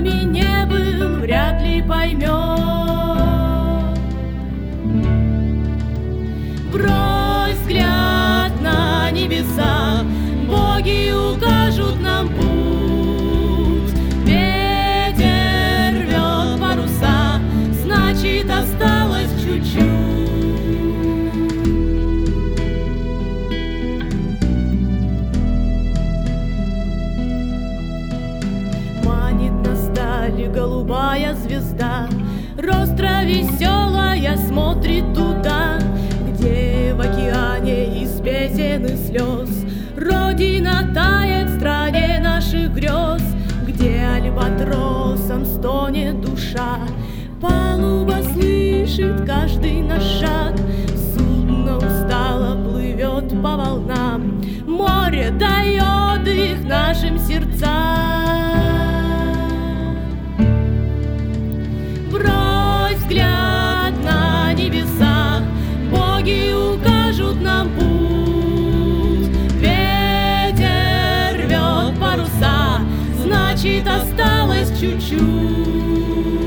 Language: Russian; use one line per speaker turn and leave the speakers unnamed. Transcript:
нами не был, вряд ли поймет. Брось взгляд на небеса, боги укажут нам путь. Ветер рвет паруса, значит, осталось чуть-чуть. Манит нас вдаль голубая звезда, ростра веселая смотрит туда, где в океане из песен и слез Родина тает в стране наших грез, где альбатросом стонет душа. Палуба слышит каждый наш шаг, судно устало плывет по волнам, море дает их нашим сердцам. Брось взгляд на небеса, боги укажут нам путь. Ветер рвет паруса, значит, осталось чуть-чуть.